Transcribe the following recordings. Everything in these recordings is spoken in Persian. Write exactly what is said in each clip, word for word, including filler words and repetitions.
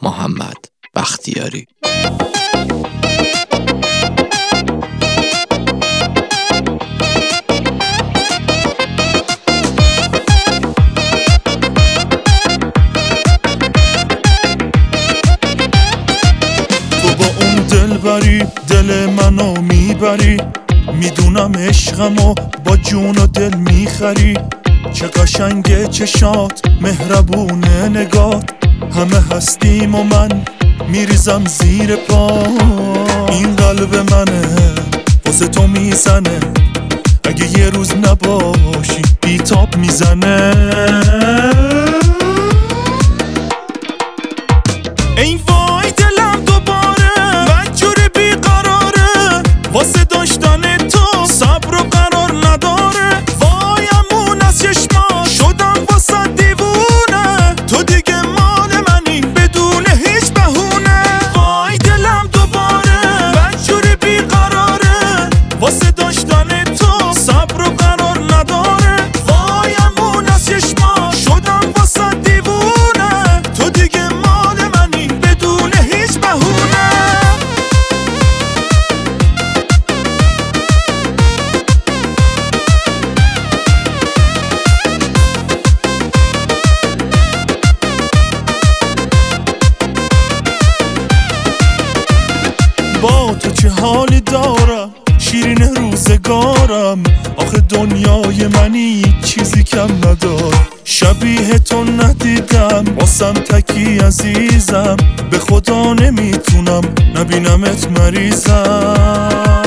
محمد بختیاری. تو با اون دل بری دل منو میبری، میدونم عشقمو با جون و دل میخری. چه قشنگه چشات، مهربونه نگات، همه هستیم و من میریزم زیر پا. این قلب منه واسه تو میزنه، اگه یه روز نباشی بیتاب میزنه. ای وای دلم دوباره بدجوری بیقراره، واسه داشتن تو صبر و قرار نداره. وایمون از چشما شدم واسه دیوونه، تو دیگه مال منی بدون هیچ بهونه. وای دلم دوباره بدجوری بیقراره، واسه داشتن تو صبر و قرار نداره. وایمون از چشما شدم واسه دیوونه، تو دیگه مال منی بدون هیچ بهونه. با تو چه حالی دارم شیرین روزگارم، آخه دنیای منی چیزی کم ندار. شبیه تو ندیدم واسم تکی عزیزم، به خدا نمیتونم نبینمت مریضم.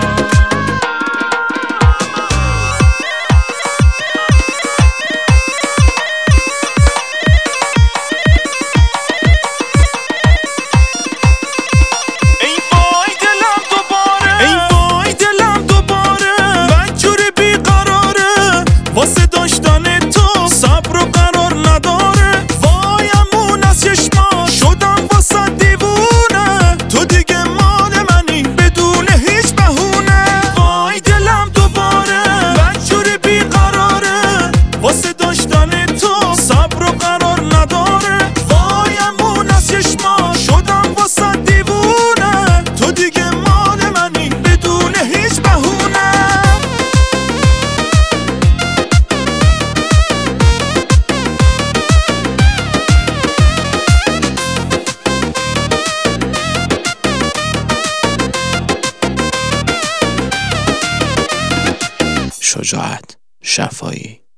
واسه داشتن تو صبر و قرار نداره. وایمون از چشما شدم واسه دیوونه، تو دیگه مال منی بدون هیچ بهونه. وای دلم دوباره بدجوری بیقراره، واسه داشتن تو صبر و قرار نداره. وایمون از چشما شدم واسه دیوونه، تو دیگه مال منی بدون هیچ بهونه. شجاعت شفایی.